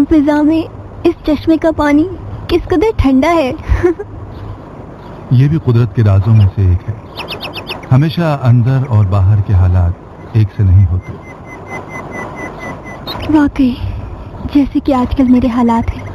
फिजा में इस चश्मे का पानी किस कदर ठंडा है। ये भी कुदरत के राजों में से एक है। हमेशा अंदर और बाहर के हालात एक से नहीं होते। वाकई जैसे कि आजकल मेरे हालात हैं।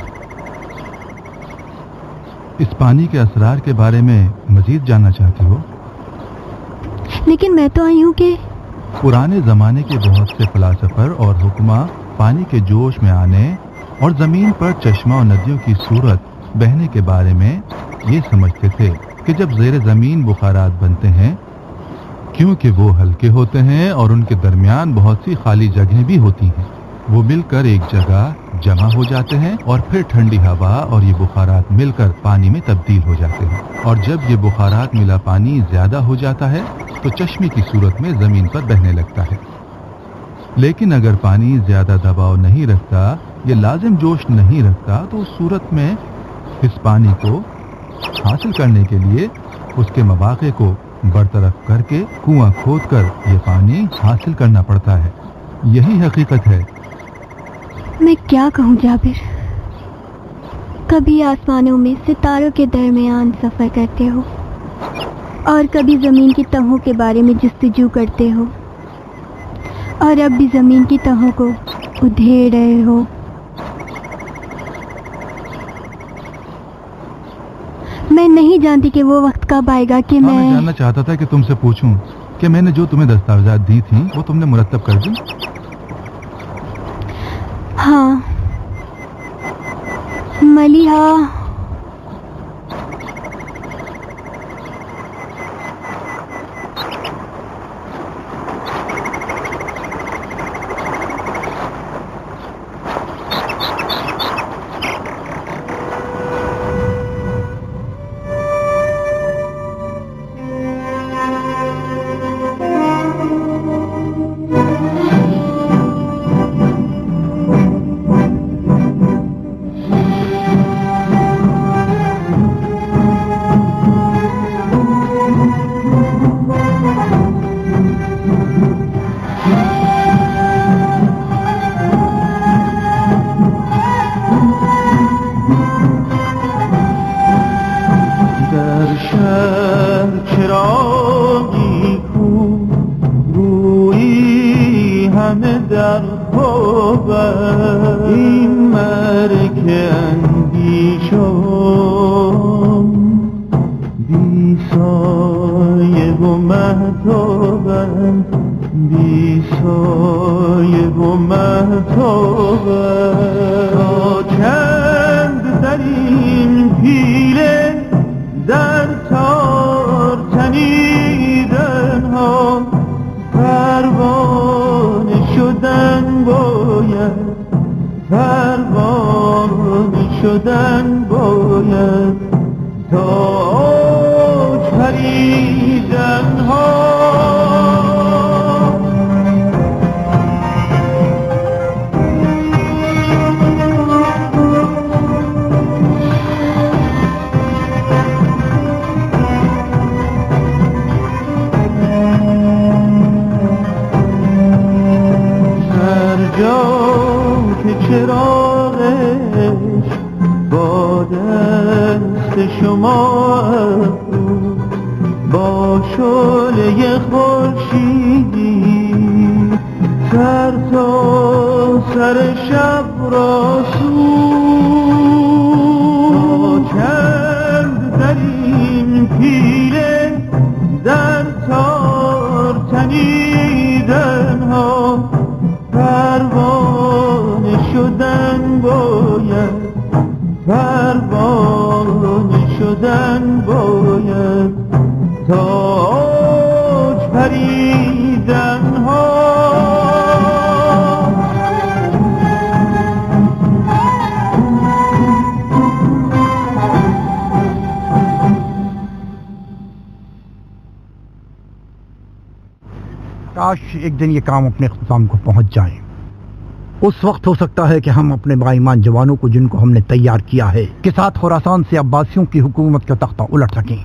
इस पानी के असरार के बारे में मजीद जानना चाहती हो? लेकिन मैं तो आई हूँ कि पुराने जमाने के बहुत से फलासफर और हुक्मा पानी के जोश में आने और जमीन पर चश्मा और नदियों की सूरत बहने के बारे में ये समझते थे कि जब ज़ेरे ज़मीन बुखारात बनते हैं, क्योंकि वो हल्के होते हैं और उनके दरमियान बहुत सी खाली जगहें भी होती हैं, वो मिलकर एक जगह जमा हो जाते हैं और फिर ठंडी हवा और ये बुखारात मिलकर पानी में तब्दील हो जाते हैं। और जब ये बुखारात मिला पानी ज्यादा हो जाता है तो चश्मे की सूरत में जमीन पर बहने लगता है। लेकिन अगर पानी ज्यादा दबाव नहीं रखता या लाजिम जोश नहीं रखता तो उस सूरत में इस पानी को हासिल करने के लिए उसके मवाक़े को बरतरफ करके कुआं खोदकर ये पानी हासिल करना पड़ता है। यही हकीकत है। मैं क्या कहूँ जाबिर, कभी आसमानों में सितारों के दरमियान सफर करते हो और कभी जमीन की तहों के बारे में जस्तजू करते हो और अब भी जमीन की तहों को उधेड़ रहे हो। मैं नहीं जानती कि वो वक्त कब आएगा कि मैं जानना चाहता था कि तुमसे पूछूं कि मैंने जो तुम्हें दस्तावेजात दी थी वो तुमने मुरत्तब कर दी? हाँ मलिहा, एक दिन ये काम अपने इख्तिताम को पहुंच जाए। उस वक्त हो सकता है कि हम अपने बाईमान जवानों को, जिनको हमने तैयार किया है, के साथ खुरासान से अब्बासियों की हुकूमत का तख्ता उलट सकें।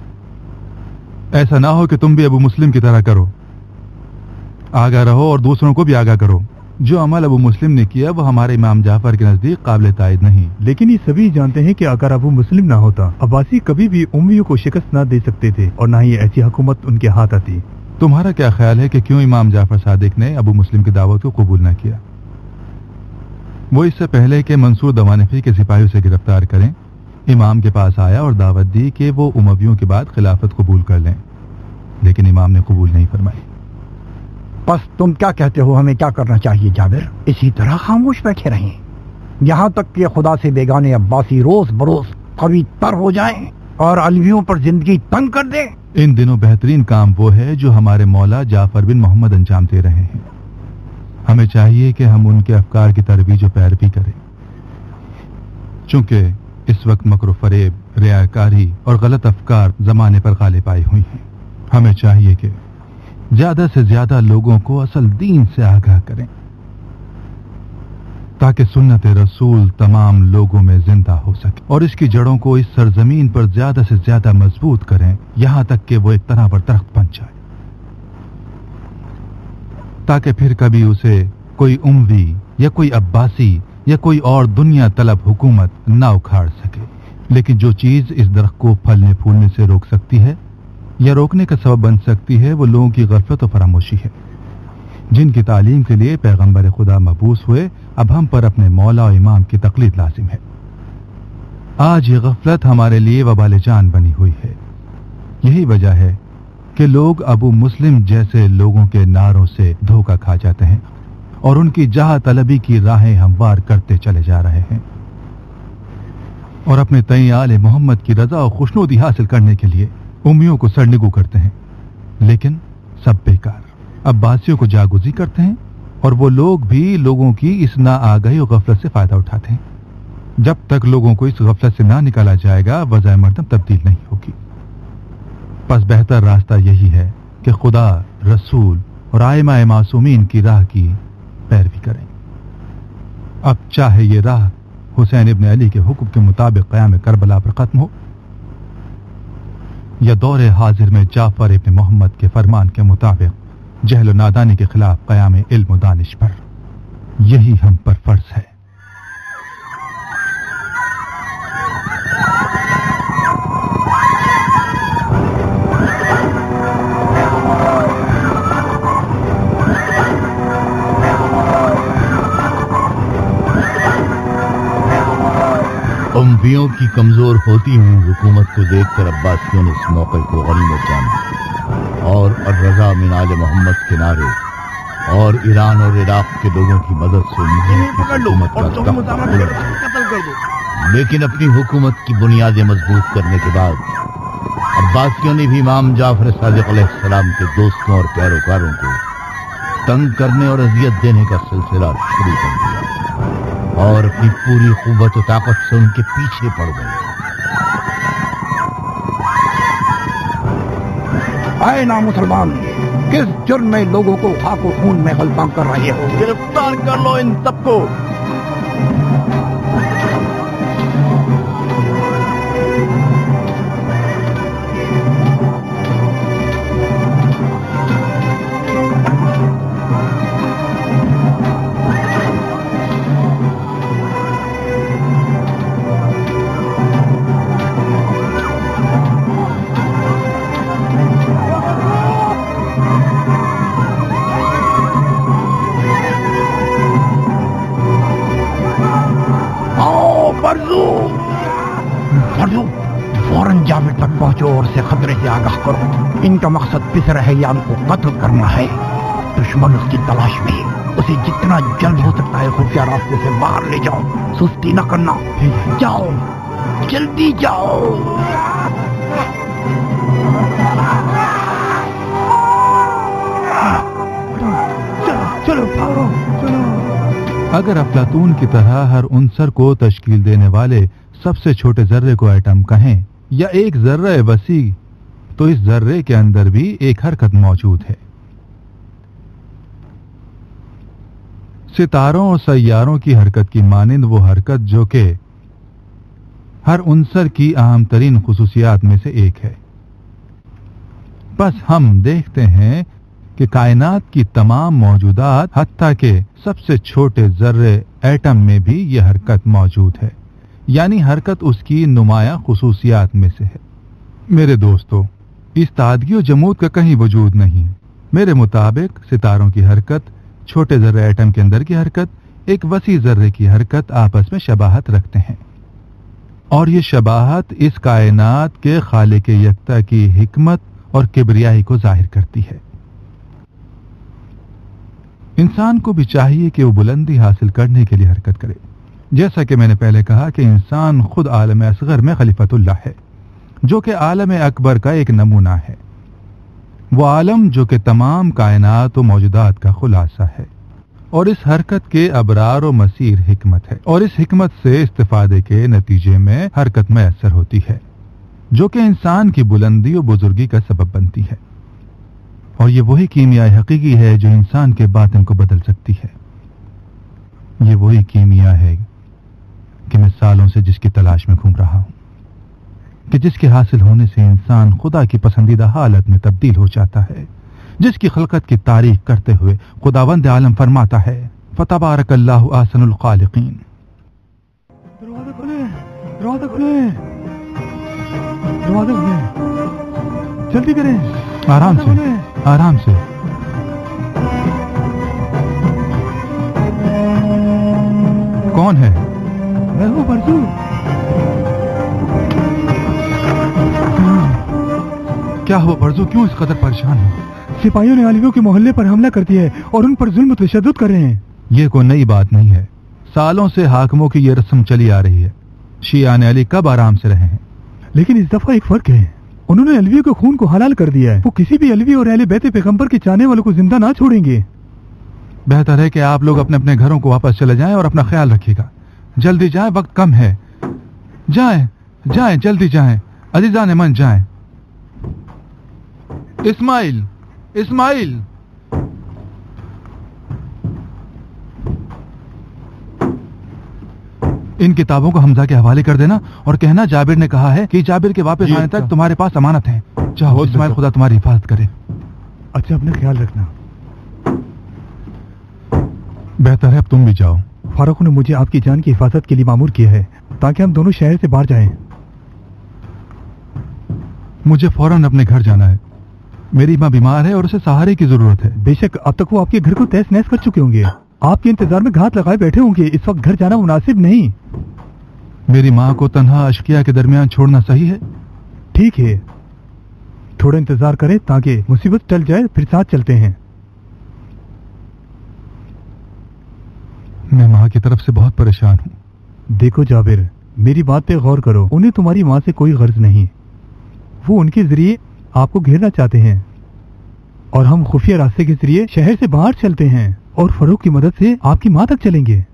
ऐसा ना हो कि तुम भी अबू मुस्लिम की तरह करो। आगाह रहो और दूसरों को भी आगाह करो। जो अमल अबू मुस्लिम ने किया वो हमारे इमाम जाफर के नजदीक काबिल तायद नहीं। लेकिन ये सभी जानते हैं कि अगर अबू मुस्लिम ना होता, अब्बासी कभी भी उम्मियों को शिकस्त ना दे सकते थे और ना ही ऐसी हुकूमत उनके हाथ आती। तुम्हारा क्या ख्याल है कि क्यों इमाम जाफर सादिक ने अबू मुस्लिम की दावत को कबूल न किया? वो इससे पहले कि मंसूर दवानफी के सिपाहियों से गिरफ्तार करें, इमाम के पास आया और दावत दी कि वो उमवियों के बाद खिलाफत कबूल कर लें, लेकिन इमाम ने कबूल नहीं फरमाई। बस तुम क्या कहते हो, हमें क्या करना चाहिए जाबिर? इसी तरह खामोश बैठे रहें यहाँ तक कि खुदा से बेगाने अब्बासी रोज बरोज कवी तर हो जाएं और अलवियों पर जिंदगी तंग कर दें? इन दिनों बेहतरीन काम वो है जो हमारे मौला जाफर बिन मोहम्मद अंजाम दे रहे हैं। हमें चाहिए कि हम उनके अफकार की तरवीज और पैरवी करें। चूंकि इस वक्त मकर फरेब, रियाकारी और गलत अफकार जमाने पर गालिब आई हुई हैं, हमें चाहिए कि ज्यादा से ज्यादा लोगों को असल दीन से आगाह करें ताकि सुन्नत रसूल तमाम लोगों में जिंदा हो सके और इसकी जड़ों को इस सरजमीन पर ज्यादा से ज्यादा मजबूत करें, यहां तक कि वो एक तनावर दरख्त बन जाए, ताकि फिर कभी उसे कोई उम्वी या कोई अब्बासी या कोई और दुनिया तलब हुकूमत ना उखाड़ सके। लेकिन जो चीज इस दरख्त को फलने फूलने से रोक सकती है या रोकने का सबब बन सकती है, वो लोगों की गफलत और फरामोशी है, जिनकी तालीम के लिए पैगंबर खुदा मबूस हुए। अब हम पर अपने मौला और इमाम की तकलीद लाजिम है। आज ये गफलत हमारे लिए वबाल जान बनी हुई है। यही वजह है कि लोग अबू मुस्लिम जैसे लोगों के नारों से धोखा खा जाते हैं और उनकी जहां तलबी की राहें हमवार करते चले जा रहे हैं और अपने तई आले मोहम्मद की रजा और खुशनुदी हासिल करने के लिए उम्मियों को सरनिगू करते हैं। लेकिन सब बेकार। अब्बासियों को जागुजी करते हैं और वो लोग भी लोगों की इस ना आगाही और गफलत से फायदा उठाते हैं। जब तक लोगों को इस गफलत से ना निकाला जाएगा, वज़ाए मर्दम तब्दील नहीं होगी। बस बेहतर रास्ता यही है कि खुदा, रसूल और आइमा मासूमीन की राह की पैरवी करें। अब चाहे ये राह हुसैन इब्न अली के हुक्म के मुताबिक क़याम करबला पर खत्म हो या दौरे हाजिर में जाफर इब्न मोहम्मद के फरमान के मुताबिक जहल नादानी के खिलाफ क़याम इल्म दानिश पर, यही हम पर फर्ज है। उम्वियों की कमजोर होती हुई हुकूमत को देखकर अब्बासियों ने इस मौके को गनीमत जाना और रजा मिनाल मोहम्मद के नारे और ईरान और इराक के लोगों की मदद से हुकूमत का लेकिन अपनी हुकूमत की बुनियादें मजबूत करने के बाद अब्बासियों ने भी इमाम जाफर सादिक अलैहिस्सलाम के दोस्तों और पैरोकारों को तंग करने और अजियत देने का सिलसिला शुरू कर दिया और अपनी पूरी कुव्वत और ताकत से उनके पीछे पड़ गए। आए ना मुसलमान, किस जुर्म में लोगों को खाक और खून में गलता कर रहे हो? गिरफ्तार कर लो इन सबको। फौरन जाबिर तक पहुंचो और से खतरे से आगाह करो। इनका मकसद पिसर हैयान को कत्ल करना है। दुश्मन उसकी तलाश में है। उसे जितना जल्द हो सकता है खुफिया रास्ते से बाहर ले जाओ। सुस्ती न करना, जाओ, जल्दी जाओ। चलो भागो, चलो। अगर अफलातून की तरह हर उनसर को तश्कील देने वाले सबसे छोटे जर्रे को एटम कहें या एक जर्रा वसी, तो इस जर्रे के अंदर भी एक हरकत मौजूद है। सितारों और सैयारों की हरकत की मानिंद वो हरकत जो कि हर उनसर की अहम तरीन खुसूसियात में से एक है। बस हम देखते हैं کہ کائنات کی تمام موجودات حتیٰ کہ سب سے چھوٹے ذرے ایٹم میں بھی یہ حرکت موجود ہے، یعنی حرکت اس کی نمایاں خصوصیات میں سے ہے۔ میرے دوستو، اس تعادگی و جمود کا کہیں وجود نہیں۔ میرے مطابق ستاروں کی حرکت، چھوٹے ذرے ایٹم کے اندر کی حرکت، ایک وسیع ذرے کی حرکت آپس میں شباہت رکھتے ہیں، اور یہ شباہت اس کائنات کے خالق یکتا کی حکمت اور کبریائی کو ظاہر کرتی ہے۔ انسان کو بھی چاہیے کہ وہ بلندی حاصل کرنے کے لیے حرکت کرے، جیسا کہ میں نے پہلے کہا کہ انسان خود عالم اصغر میں خلیفۃ اللہ ہے، جو کہ عالم اکبر کا ایک نمونہ ہے، وہ عالم جو کہ تمام کائنات و موجودات کا خلاصہ ہے، اور اس حرکت کے ابرار و مسیر حکمت ہے، اور اس حکمت سے استفادے کے نتیجے میں حرکت میسر ہوتی ہے، جو کہ انسان کی بلندی و بزرگی کا سبب بنتی ہے، اور یہ وہی کیمیاء حقیقی ہے جو انسان کے باطن کو بدل سکتی ہے۔ یہ وہی کیمیاء ہے کہ میں سالوں سے جس کی تلاش میں گھوم رہا ہوں، کہ جس کے حاصل ہونے سے انسان خدا کی پسندیدہ حالت میں تبدیل ہو جاتا ہے، جس کی خلقت کی تعریف کرتے ہوئے خداوند عالم فرماتا ہے فتبارک اللہ احسن الخالقین۔ دروازہ کھولیں، دروازہ کھولیں، دروازہ کھولیں، جلدی کریں، آرام سے، آرام سے۔ کون ہے؟ میں ہوں برسو۔ کیا ہوا برزو، کیوں اس قدر پریشان ہو؟ سپاہیوں نے علیوں کے محلے پر حملہ کر دیا ہے اور ان پر ظلم و تشدد کر رہے ہیں۔ یہ کوئی نئی بات نہیں ہے، سالوں سے حاکموں کی یہ رسم چلی آ رہی ہے۔ شیعان علی کب آرام سے رہے ہیں؟ لیکن اس دفعہ ایک فرق ہے، انہوں نے علویوں کے خون کو حلال کر دیا ہے۔ وہ کسی بھی علوی اور اہل بیت پیغمبر کے چاہنے والوں کو زندہ نہ چھوڑیں گے۔ بہتر ہے کہ آپ لوگ اپنے اپنے گھروں کو واپس چلے جائیں اور اپنا خیال رکھیے گا۔ جلدی جائیں، وقت کم ہے۔ جائیں جائیں، جلدی جائیں عزیزان من، جائیں۔ اسماعیل، اسماعیل، ان کتابوں کو حمزہ کے حوالے کر دینا اور کہنا جابر نے کہا ہے کہ جابر کے واپس آنے تک تمہارے پاس امانت ہے۔ چاہو اسماعیل، خدا تمہاری حفاظت کرے۔ اچھا، اپنا خیال رکھنا۔ بہتر ہے اب تم بھی جاؤ۔ فاروق نے مجھے آپ کی جان کی حفاظت کے لیے مامور کیا ہے تاکہ ہم دونوں شہر سے باہر جائیں۔ مجھے فوراً اپنے گھر جانا ہے، میری ماں بیمار ہے اور اسے سہارے کی ضرورت ہے۔ بے شک اب تک وہ آپ کے گھر کو تہس نہس کر چکے ہوں گے، آپ کے انتظار میں گھات لگائے بیٹھے ہوں گے۔ اس وقت گھر جانا مناسب نہیں۔ میری ماں کو تنہا اشقیاء کے درمیان چھوڑنا صحیح ہے؟ ٹھیک ہے، تھوڑا انتظار کریں تاکہ مصیبت ٹل جائے، پھر ساتھ چلتے ہیں۔ میں ماں کی طرف سے بہت پریشان ہوں۔ دیکھو جابر، میری بات پہ غور کرو، انہیں تمہاری ماں سے کوئی غرض نہیں، وہ ان کے ذریعے آپ کو گھیرنا چاہتے ہیں، اور ہم خفیہ راستے کے ذریعے شہر سے باہر چلتے ہیں اور فروخت کی مدد سے آپ کی ماں تک چلیں گے۔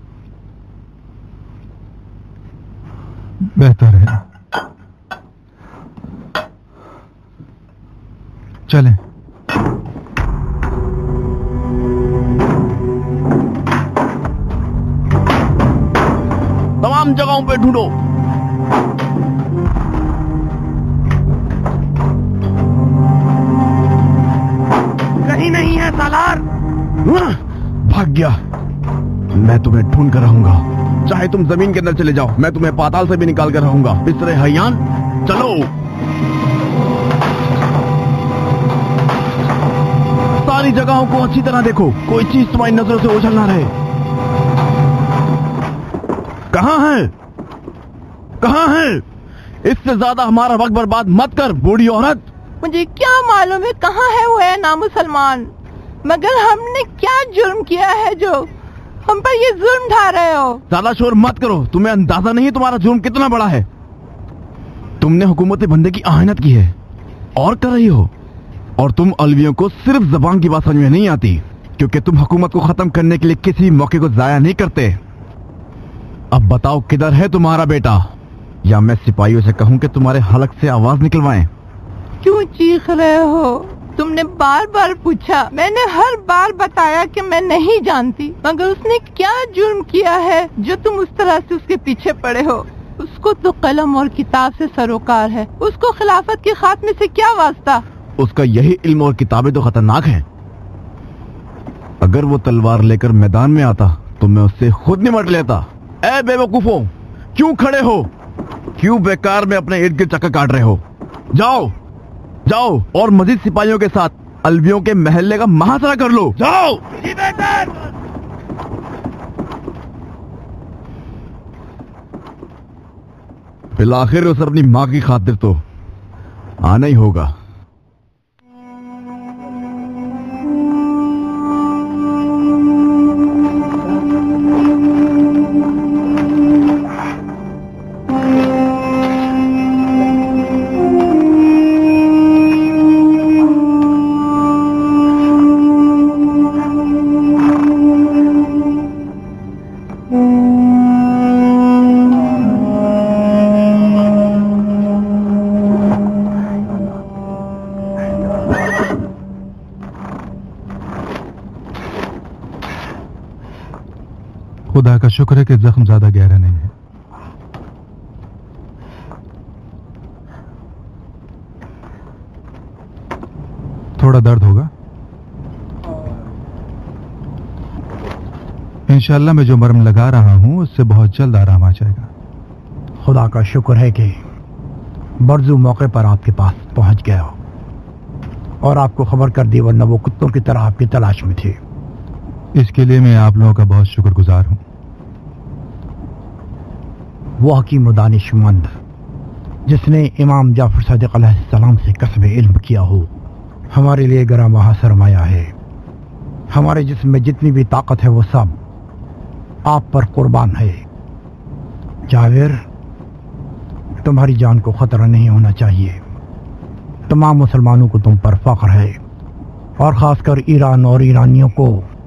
بہتر ہے، چلیں۔ تمام جگہوں پہ ڈھونڈو۔ کہیں نہیں ہے سالار۔ بھاگ گیا۔ میں تمہیں ڈھونڈ کر رہوں گا، چاہے تم زمین کے اندر چلے جاؤ، میں تمہیں پاتال سے بھی نکال کر رہوں گا۔ بسر حیان، چلو۔ ساری جگہوں کو اچھی طرح دیکھو، کوئی چیز تمہاری نظروں سے اوجھل نہ رہے۔ کہاں ہے؟ کہاں ہے؟ اس سے زیادہ ہمارا وقت برباد مت کر بوڑھی عورت۔ مجھے کیا معلوم ہے کہاں ہے وہ ہے نامسلمان، مگر ہم نے کیا جرم کیا ہے جو ہم پر یہ ظلم ڈھا رہے ہو؟ زیادہ شور مت کرو، تمہیں اندازہ نہیں تمہارا جرم کتنا بڑا ہے۔ تم نے حکومت بندے کی آہنت کی ہے اور کر رہی ہو، اور تم علویوں کو صرف زبان کی بات سمجھ میں نہیں آتی، کیونکہ تم حکومت کو ختم کرنے کے لیے کسی موقع کو ضائع نہیں کرتے۔ اب بتاؤ کدھر ہے تمہارا بیٹا، یا میں سپاہیوں سے کہوں کہ تمہارے حلق سے آواز نکلوائیں؟ کیوں چیخ رہے ہو؟ تم نے بار بار پوچھا، میں نے ہر بار بتایا کہ میں نہیں جانتی، مگر اس نے کیا جرم کیا ہے جو تم اس طرح سے اس کے پیچھے پڑے ہو؟ اس کو تو قلم اور کتاب سے سروکار ہے، اس کو خلافت کے خاتمے سے کیا واسطہ؟ اس کا یہی علم اور کتابیں تو خطرناک ہیں अगर वो तलवार लेकर मैदान में आता तो मैं उससे खुद निमट लेता। ए बेवकूफों, क्यों खड़े हो? क्यों बेकार में अपने इर्द गिर्द चक्कर काट रहे हो? जाओ जाओ और मजीद सिपाहियों के साथ अलवियों के महल्ले का महासरा कर लो। जाओ। फिर आखिर उसे अपनी माँ की खातिर तो आना ही होगा। खुदा का शुक्र है कि जख्म ज्यादा गहरा नहीं है। थोड़ा दर्द होगा। इंशाल्लाह मैं जो मरहम लगा रहा हूं उससे बहुत जल्द आराम आ जाएगा। खुदा का शुक्र है कि बरजू मौके पर आपके पास पहुंच गया और आपको खबर कर दी, वरना वो कुत्तों की तरह आपकी तलाश में थे। इसके लिए मैं आप लोगों का बहुत शुक्रगुजार हूं। वो हकीम व दानिशमंद जिसने इमाम जाफर सादिक अलैहिस्सलाम से कसब इल्म किया हो, हमारे लिए गरामहा सरमाया है। हमारे जिस्म में जितनी भी ताकत है वो सब आप पर कुर्बान है। जावेर, तुम्हारी जान को खतरा नहीं होना चाहिए। तमाम मुसलमानों को तुम पर फख्र है और खासकर ईरान और ईरानियों को।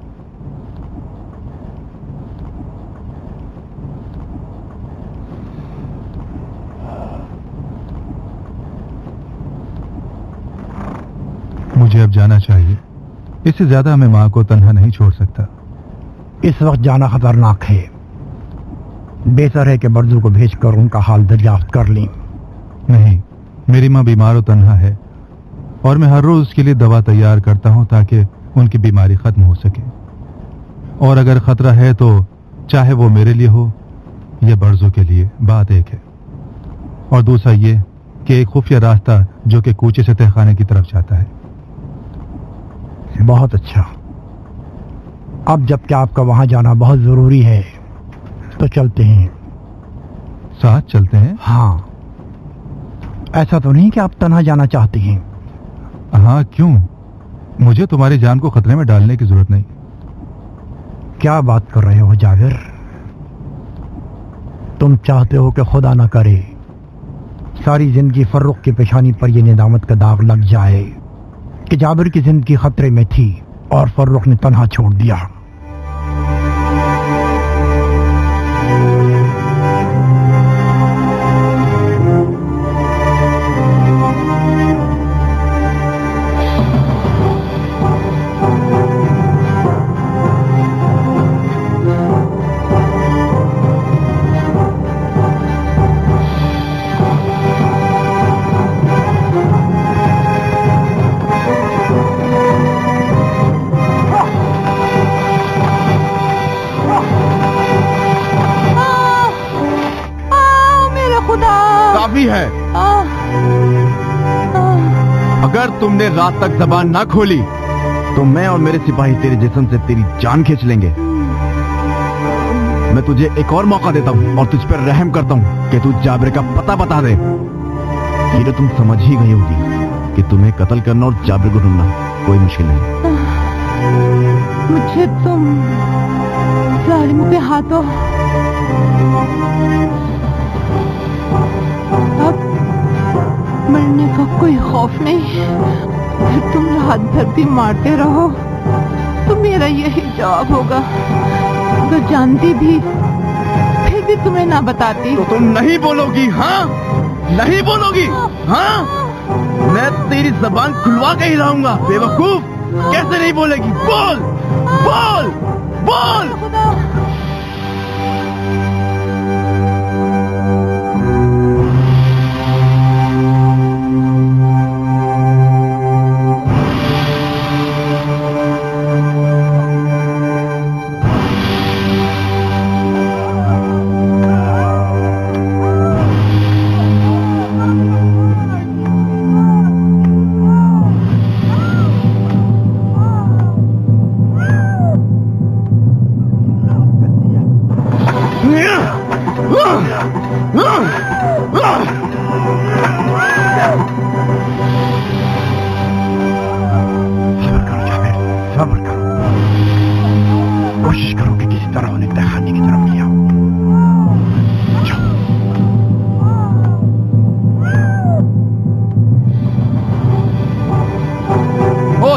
मुझे अब जाना चाहिए। इससे ज्यादा मैं माँ को तन्हा नहीं छोड़ सकता। इस वक्त जाना खतरनाक है। बेहतर है कि बरजू को भेजकर उनका हाल दरियाफ्त कर लें। नहीं, मेरी माँ बीमार और तन्हा है और मैं हर रोज उसके लिए दवा तैयार करता हूँ ताकि उनकी बीमारी खत्म हो सके। और अगर खतरा है तो चाहे वो मेरे लिए हो या बरजू के लिए, बात एक है। और दूसरा ये कि एक खुफिया रास्ता जो कि कूचे से तहखाने की तरफ जाता है। बहुत अच्छा। अब जबकि आपका वहां जाना बहुत जरूरी है तो चलते हैं। साथ चलते हैं? हाँ। ऐसा तो नहीं कि आप तन्हा जाना चाहते हैं? हाँ, क्यों? मुझे तुम्हारी जान को खतरे में डालने की जरूरत नहीं। क्या बात कर रहे हो जावेर? तुम चाहते हो कि खुदा न करे सारी जिंदगी फर्रुख की पेशानी पर यह निदामत का दाग लग जाए कि जाबिर की जिंदगी खतरे में थी और फर्रुख ने तन्हा छोड़ दिया। है। अगर तुमने रात तक जबान ना खोली तो मैं और मेरे सिपाही तेरे जिस्म से तेरी जान खींच लेंगे। मैं तुझे एक और मौका देता हूँ और तुझ पर रहम करता हूँ कि तू जाबिर का पता बता दे। ये तो तुम समझ ही गई होगी कि तुम्हें कत्ल करना और जाबिर को ढूंढना कोई मुश्किल नहीं। मुझे तुम जालिमों के हाथों अब मरने का कोई खौफ नहीं। फिर तुम रात भर भी मारते रहो तो मेरा यही जवाब होगा। अगर जानती भी फिर भी तुम्हें ना बताती तो तुम नहीं बोलोगी? हाँ, नहीं बोलोगी? हाँ, मैं तेरी जबान खुलवा के ही रहूंगा। बेवकूफ, कैसे नहीं बोलेगी? बोल बोल बोल।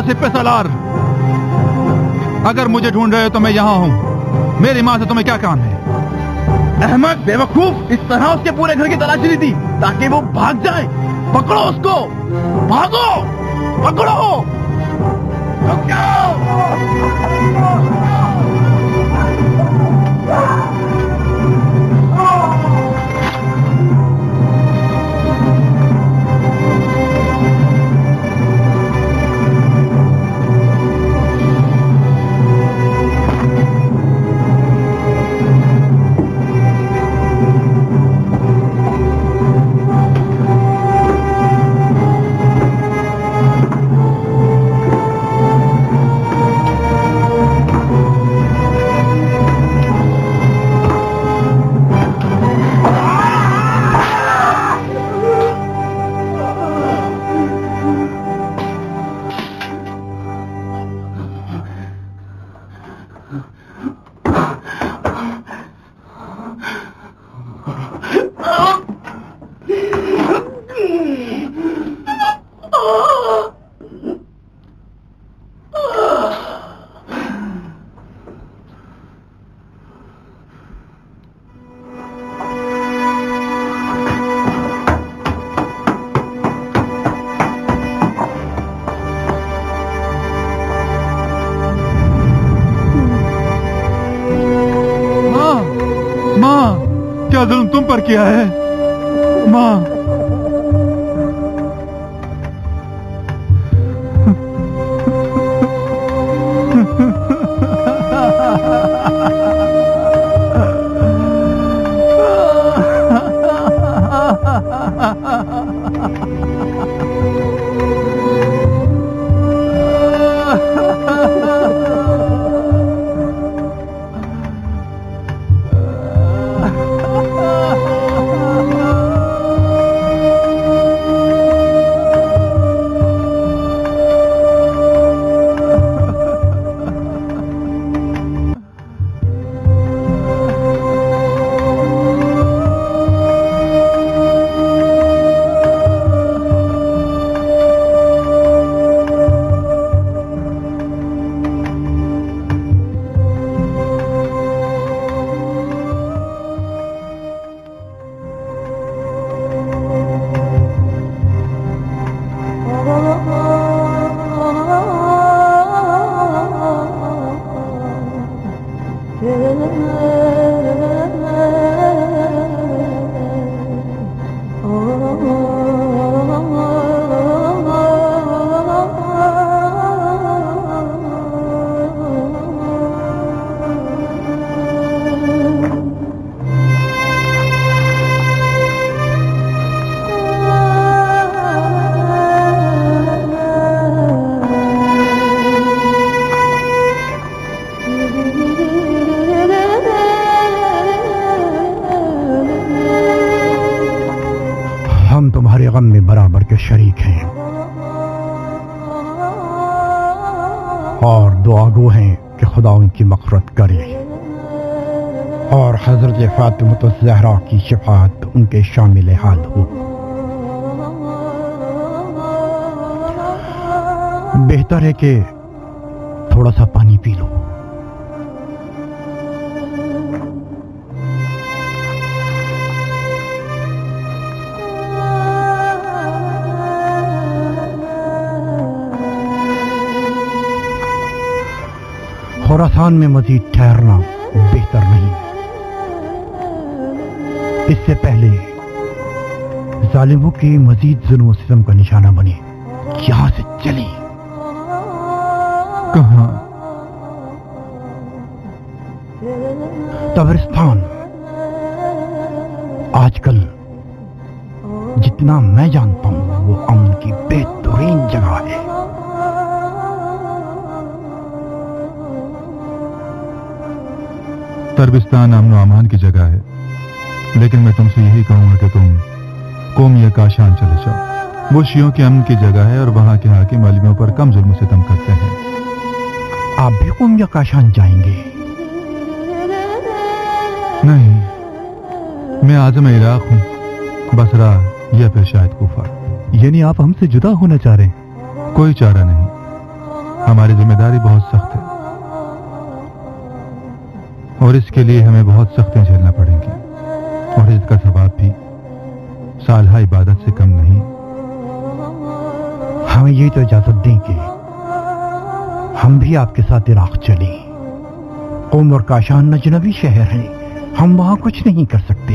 आसिफ पे सलार। अगर मुझे ढूंढ रहे हो तो मैं यहाँ हूँ। मेरी माँ से तुम्हें क्या काम है? अहमद बेवकूफ, इस तरह उसके पूरे घर की तलाशी ली थी ताकि वो भाग जाए। पकड़ो उसको, भागो, पकड़ो, रुक जाओ। क्या जुल्म तुम पर किया है माँ? गम में बराबर के शरीक हैं और दुआगो हैं कि खुदा उनकी मग़फ़िरत करे और हज़रत फ़ातिमा ज़हरा की शफ़ाअत उनके शामिल हाल हो। बेहतर है कि थोड़ा सा पानी पी लो। खुरासान में मजीद ठहरना बेहतर नहीं, इससे पहले जालिमों के मजीद जुल्म सितम का निशाना बने। यहां से चले। कहां? तबरिस्तान आजकल जितना मैं जानता हूं वो अमन की बेहतरीन जगह है। तरबिस्तान अमन व अमान की जगह है, लेकिन मैं तुमसे यही कहूंगा कि तुम कौम या काशान चले जाओ। वो शियों के अमन की जगह है और वहां के हाकिम अलीमों पर कम जुल्म सितम करते हैं। आप भी कौम या काशान जाएंगे? नहीं, मैं आज़म इराक हूँ, बसरा या फिर शायद कूफा। यानी आप हमसे जुदा होना चाह रहे हैं? कोई चारा नहीं, ہماری ذمہ داری بہت سخت ہے اور اس کے لیے ہمیں بہت سختیاں جھیلنا پڑیں گی، اور اس کا ثواب بھی سالہ عبادت سے کم نہیں۔ ہمیں یہ تو اجازت دیں کہ ہم بھی آپ کے ساتھ عراق چلیں۔ قوم اور کاشان اجنبی شہر ہیں، ہم وہاں کچھ نہیں کر سکتے۔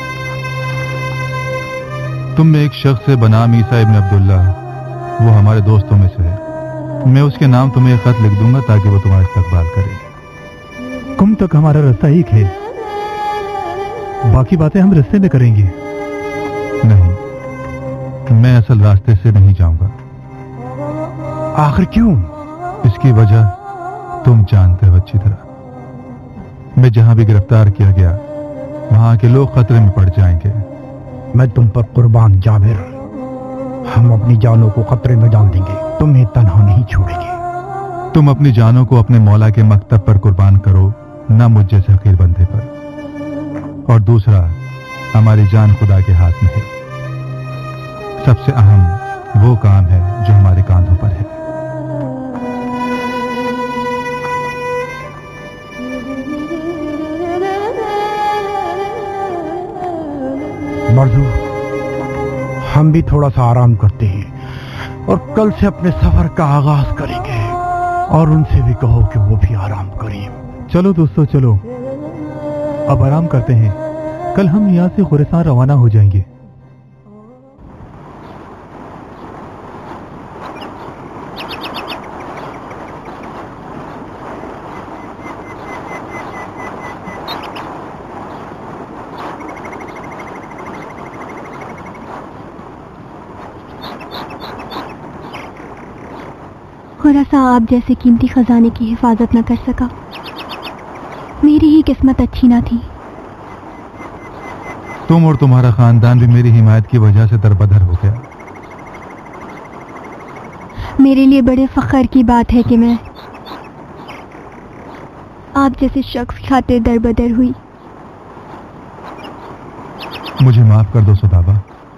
تم میں ایک شخص ہے بنام عیسیٰ ابن عبداللہ، وہ ہمارے دوستوں میں سے ہے۔ میں اس کے نام تمہیں ایک خط لکھ دوں گا تاکہ وہ تمہارا استقبال کرے۔ کم تک ہمارا راستہ ایک ہے، باقی باتیں ہم راستے میں کریں گے۔ نہیں، میں اصل راستے سے نہیں جاؤں گا۔ آخر کیوں؟ اس کی وجہ تم جانتے ہو اچھی طرح۔ میں جہاں بھی گرفتار کیا گیا وہاں کے لوگ خطرے میں پڑ جائیں گے۔ میں تم پر قربان جابر، ہم اپنی جانوں کو خطرے میں ڈال دیں گے، تمہیں تنہا نہیں چھوڑیں گے۔ تم اپنی جانوں کو اپنے مولا کے مکتب پر قربان کرو، نہ مجھ جیسے حقیر بندے پر۔ اور دوسرا، ہماری جان خدا کے ہاتھ میں ہے۔ سب سے اہم وہ کام ہے جو ہمارے کاندھوں پر ہے۔ مرزو، ہم بھی تھوڑا سا آرام کرتے ہیں اور کل سے اپنے سفر کا آغاز کریں گے، اور ان سے بھی کہو کہ وہ بھی آرام کریں۔ چلو دوستو چلو، اب آرام کرتے ہیں، کل ہم یہاں سے خراسان روانہ ہو جائیں گے۔ خراسان آپ جیسے قیمتی خزانے کی حفاظت نہ کر سکا، میری ہی قسمت اچھی نہ تھی۔ تم اور تمہارا خاندان بھی میری حمایت کی وجہ سے دربدر ہو گیا۔ میرے لیے بڑے فخر کی بات ہے کہ میں آپ جیسے شخص کی خاطر دربدر ہوئی۔ مجھے معاف کر دو سدابا۔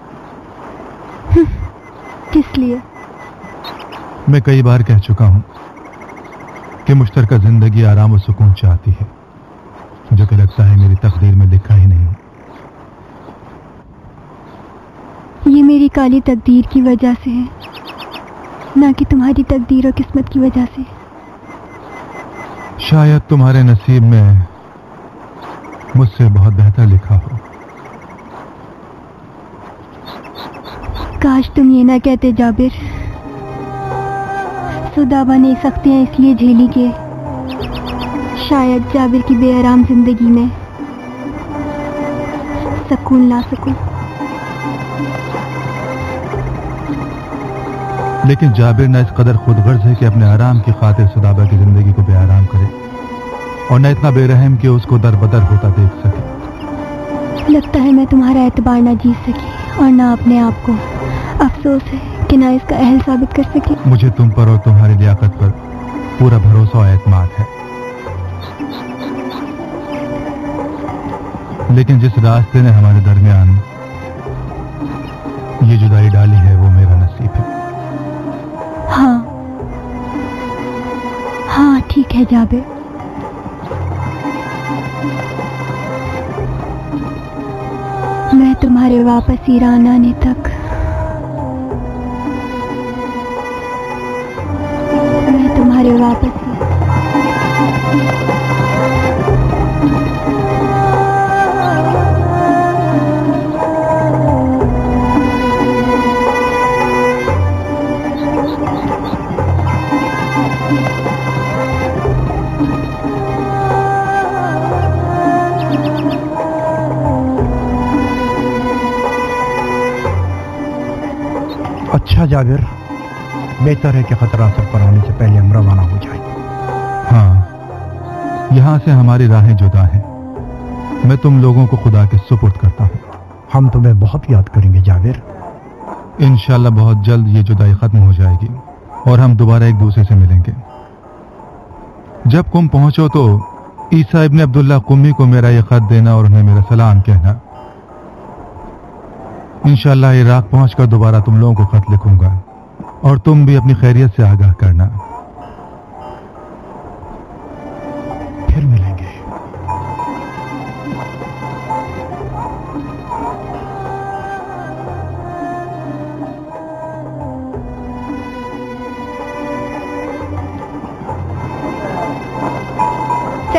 کس لیے؟ میں کئی بار کہہ چکا ہوں کہ مشترکہ زندگی آرام و سکون چاہتی ہے، جو کہ لگتا ہے میری تقدیر میں لکھا ہی نہیں۔ یہ میری کالی تقدیر کی وجہ سے ہے، نہ کہ تمہاری تقدیر اور قسمت کی وجہ سے۔ شاید تمہارے نصیب میں مجھ سے بہت بہتر لکھا ہو۔ کاش تم یہ نہ کہتے جابر۔ سدابا نے سختیاں اس لیے جھیلی کہ شاید جابر کی بے آرام زندگی میں سکون لا سکوں۔ لیکن جابر نہ اس قدر خود غرض ہے کہ اپنے آرام کی خاطر سدابا کی زندگی کو بے آرام کرے، اور نہ اتنا بے رحم کہ اس کو در بدر ہوتا دیکھ سکے۔ لگتا ہے میں تمہارا اعتبار نہ جیت سکی، اور نہ اپنے آپ کو۔ افسوس ہے کہ نہ اس کا اہل ثابت کر سکے۔ مجھے تم پر اور تمہاری لیاقت پر پورا بھروسہ اور اعتماد ہے، لیکن جس راستے نے ہمارے درمیان یہ جدائی ڈالی ہے وہ میرا نصیب ہے۔ ہاں ٹھیک ہے جابر، میں تمہارے واپس ایران آنے تک اچھا جابر، بہتر ہے کہ خطرہ سر پر آنے سے پہلے ہم روانہ ہو جائیں۔ ہاں، یہاں سے ہماری راہیں جدا ہیں۔ میں تم لوگوں کو خدا کے سپرد کرتا ہوں۔ ہم تمہیں بہت یاد کریں گے جابر۔ انشاءاللہ بہت جلد یہ جدائی ختم ہو جائے گی اور ہم دوبارہ ایک دوسرے سے ملیں گے۔ جب قم پہنچو تو عیسیٰ ابن عبداللہ قمی کو میرا یہ خط دینا اور انہیں میرا سلام کہنا۔ انشاءاللہ عراق پہنچ کر دوبارہ تم لوگوں کو خط لکھوں گا، اور تم بھی اپنی خیریت سے آگاہ کرنا۔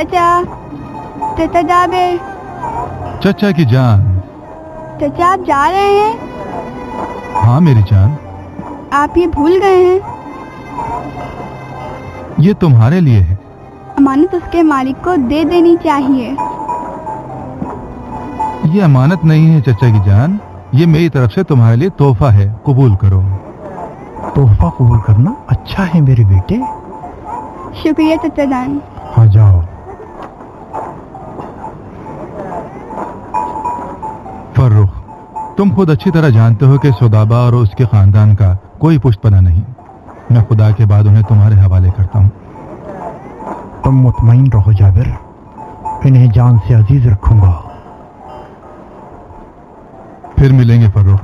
चचा, चचा जाबिर, चचा की जान। चचा आप जा रहे हैं? हाँ मेरी जान। आप ये भूल गए हैं, ये तुम्हारे लिए है। अमानत उसके मालिक को दे देनी चाहिए। ये अमानत नहीं है चचा की जान, ये मेरी तरफ से तुम्हारे लिए तोहफा है, कबूल करो। तोहफा कबूल करना अच्छा है मेरे बेटे। शुक्रिया चचा जान। हाँ जाओ। फर्रुख, तुम खुद अच्छी तरह जानते हो कि सुदाबा और उसके खानदान का कोई पुष्टपना नहीं। मैं खुदा के बाद उन्हें तुम्हारे हवाले करता हूँ। तुम मुतमईन रहो जाबिर, इन्हें जान से अजीज रखूंगा। फिर मिलेंगे फर्रुख।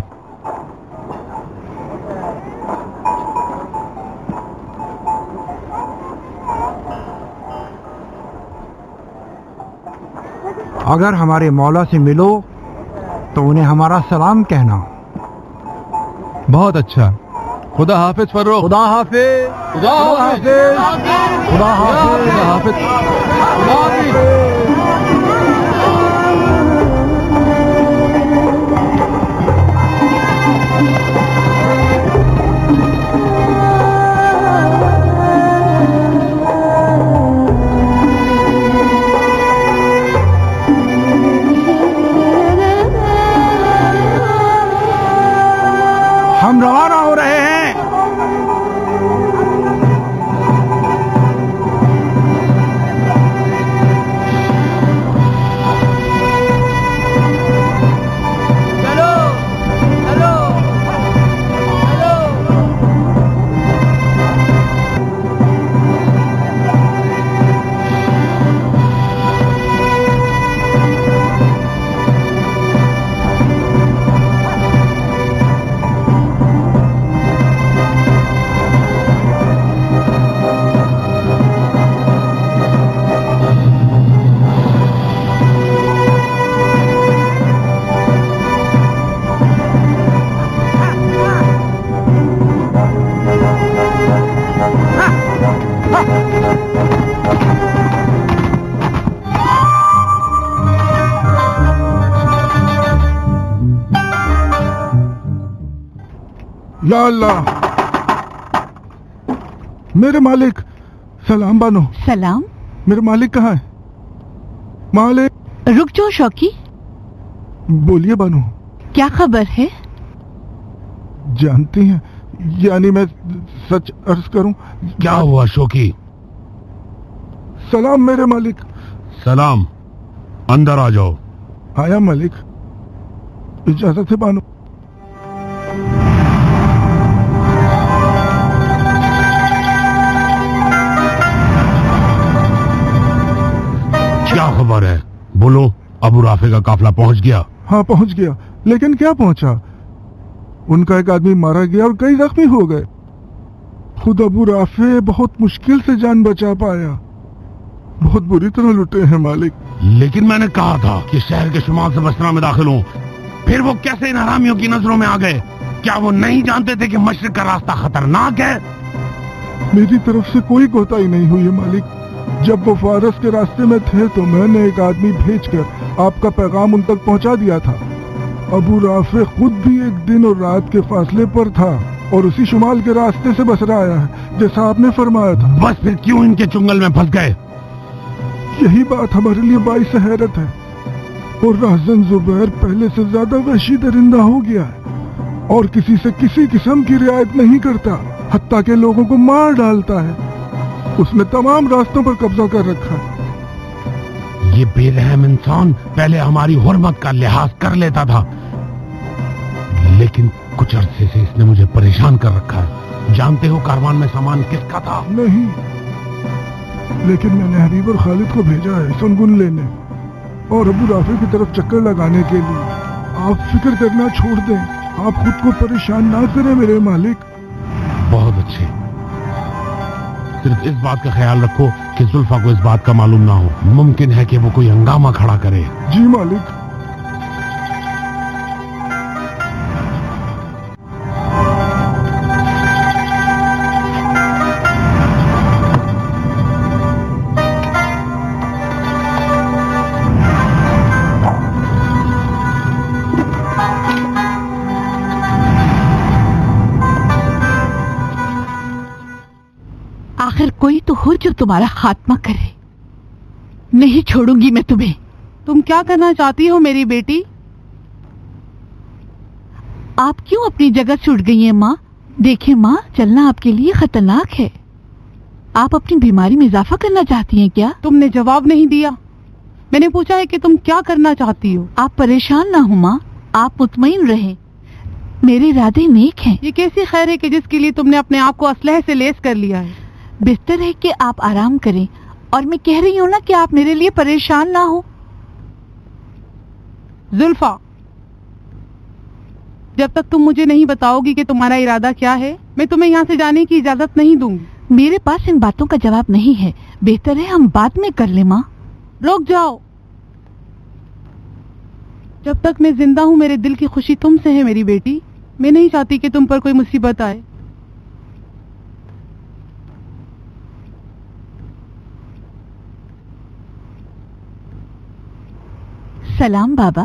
अगर हमारे मौला से मिलो तो उन्हें हमारा सलाम कहना। बहुत अच्छा। खुदा हाफिज फर्रुख। खुदा हाफिज। खुदा हाफिज। खुदा हाफिज। खुदा हाफिज। खुदा हाफिज। हम रवाना हो रहे हैं। या अल्लाह, मेरे मालिक। सलाम बानो। सलाम। मेरे मालिक कहाँ है? मालिक। रुक जाओ शौकी, बोलिए बानो। क्या खबर है? जानती हैं, यानी मैं सच अर्ज करूं। क्या हुआ शौकी? सलाम मेरे मालिक। सलाम, अंदर आ जाओ। आया मालिक, इजाजत है बानो। क्या खबर है? बोलो। अबू राफे का काफिला पहुंच गया? हाँ पहुंच गया, लेकिन क्या पहुंचा? उनका एक आदमी मारा गया और कई जख्मी हो गए। खुद अबू राफे बहुत मुश्किल से जान बचा पाया। बहुत बुरी तरह लुटे हैं मालिक। लेकिन मैंने कहा था कि शहर के शुमाल से बसरा में दाखिल हो, फिर वो कैसे इन हरामियों की नजरों में आ गए? क्या वो नहीं जानते थे कि मशरिक का रास्ता खतरनाक है? मेरी तरफ से कोई कोताही नहीं हुई है मालिक। जब वो फारस के रास्ते में थे तो मैंने एक आदमी भेजकर आपका पैगाम उन तक पहुंचा दिया था। अबू राफे खुद भी एक दिन और रात के फासले पर था और उसी शुमाल के रास्ते से बसरा आया है, जैसा आपने फरमाया था। बस फिर क्यों इनके चुंगल में फंस गए? यही बात हमारे लिए बाइस हैरत है। और राहजन जुबैर पहले से ज्यादा वहशी दरिंदा हो गया है और किसी से किसी किस्म की रियायत नहीं करता, हत्ता के लोगों को मार डालता है। उसने तमाम रास्तों पर कब्जा कर रखा है। ये बेरहम इंसान पहले हमारी हुर्मत का लिहाज कर लेता था, लेकिन कुछ अरसे से इसने मुझे परेशान कर रखा है। जानते हो कारवान में सामान किसका था? नहीं, लेकिन मैंने हबीब और खालिद को भेजा है सुनगुन लेने और अबू राफे की तरफ चक्कर लगाने के लिए। आप फिक्र करना छोड़ दें, आप खुद को परेशान ना करें मेरे मालिक। बहुत अच्छे। सिर्फ इस बात का ख्याल रखो कि जुल्फा को इस बात का मालूम ना हो। मुमकिन है कि वो कोई हंगामा खड़ा करे। जी मालिक। कोई तो हो जो तुम्हारा खात्मा करे। नहीं छोड़ूंगी मैं तुम्हें। तुम क्या करना चाहती हो मेरी बेटी? आप क्यों अपनी जगह से उठ गई हैं माँ? देखिए माँ, चलना आपके लिए खतरनाक है। आप अपनी बीमारी में इजाफा करना चाहती हैं क्या? तुमने जवाब नहीं दिया। मैंने पूछा है कि तुम क्या करना चाहती हो। आप परेशान ना हो माँ, आप मुतमईन रहें, मेरे इरादे नेक हैं। ये कैसी खैर है कि जिसके लिए तुमने अपने आप को असलहे से लेस कर लिया है? बेहतर है कि आप आराम करें, और मैं कह रही हूँ ना कि आप मेरे लिए परेशान ना हो। जुल्फा, जब तक तुम मुझे नहीं बताओगी कि तुम्हारा इरादा क्या है, मैं तुम्हें यहाँ से जाने की इजाजत नहीं दूंगी। मेरे पास इन बातों का जवाब नहीं है, बेहतर है हम बाद में कर ले। माँ रुक जाओ, जब तक मैं जिंदा हूँ मेरे दिल की खुशी तुमसे है मेरी बेटी। मैं नहीं चाहती कि तुम पर कोई मुसीबत आए। सलाम बाबा।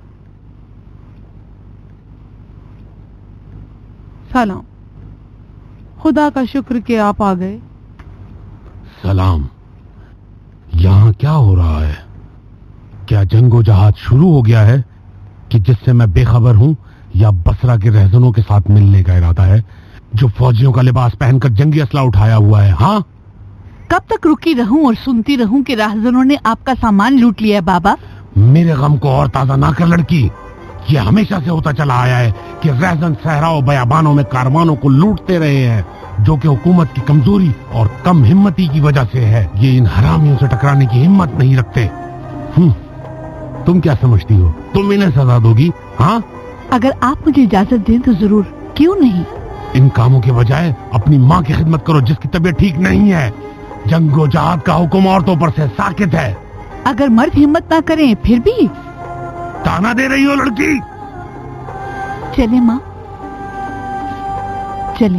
सलाम। खुदा का शुक्र कि आप आ गए। सलाम। यहाँ क्या हो रहा है? क्या जंगो जहाज शुरू हो गया है कि जिससे मैं बेखबर हूँ, या बसरा के रहजनों के साथ मिलने का इरादा है जो फौजियों का लिबास पहनकर जंगी असला उठाया हुआ है? हाँ, कब तक रुकी रहूं और सुनती रहूं कि राहजनों ने आपका सामान लूट लिया है? बाबा, मेरे गम को और ताजा ना कर लड़की। ये हमेशा से होता चला आया है कि रहजन सहराओं बयाबानों में कारवानों को लूटते रहे हैं, जो कि हुकूमत की कमजोरी और कम हिम्मती की वजह से है। ये इन हरामियों से टकराने की हिम्मत नहीं रखते। तुम क्या समझती हो, तुम इन्हें सजा दोगी? हाँ, अगर आप मुझे इजाजत दें तो जरूर, क्यों नहीं। इन कामों के बजाय अपनी माँ की खिदमत करो जिसकी तबीयत ठीक नहीं है। जंगो जहाद का हुक्म औरतों पर से साकित है। अगर मर्द हिम्मत ना करें फिर भी? ताना दे रही हो लड़की? चले माँ, चले।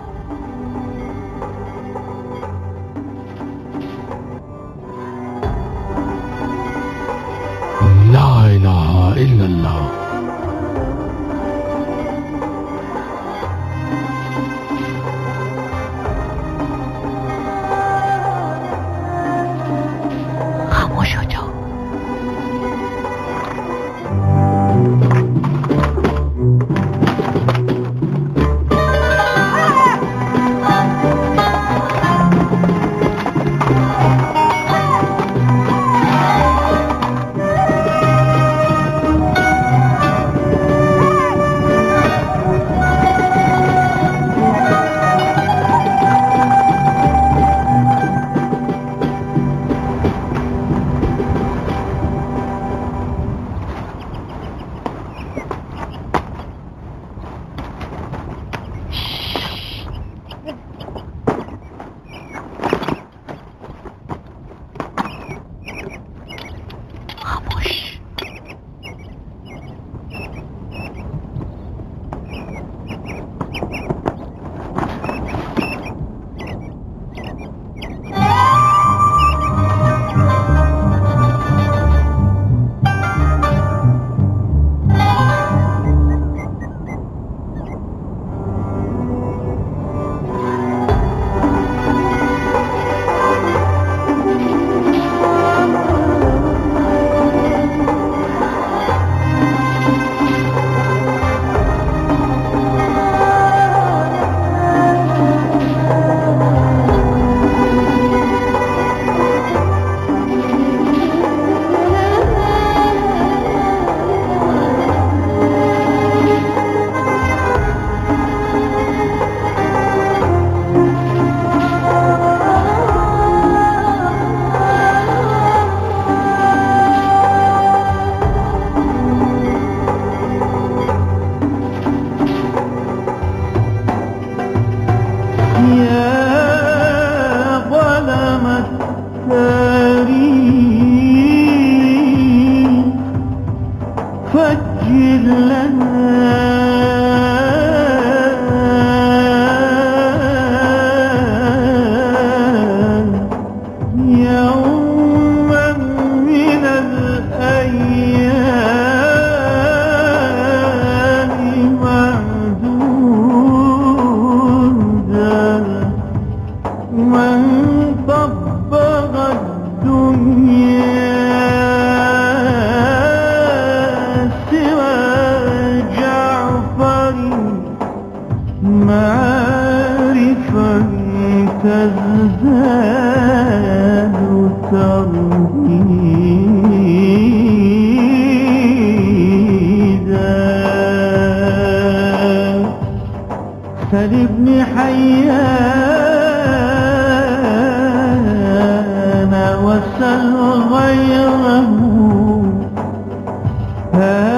ला इलाहा इल्लल्लाह। खामोश हो जाओ। معارفا تزداد تمهيدا سل ابن حيان وسل غيره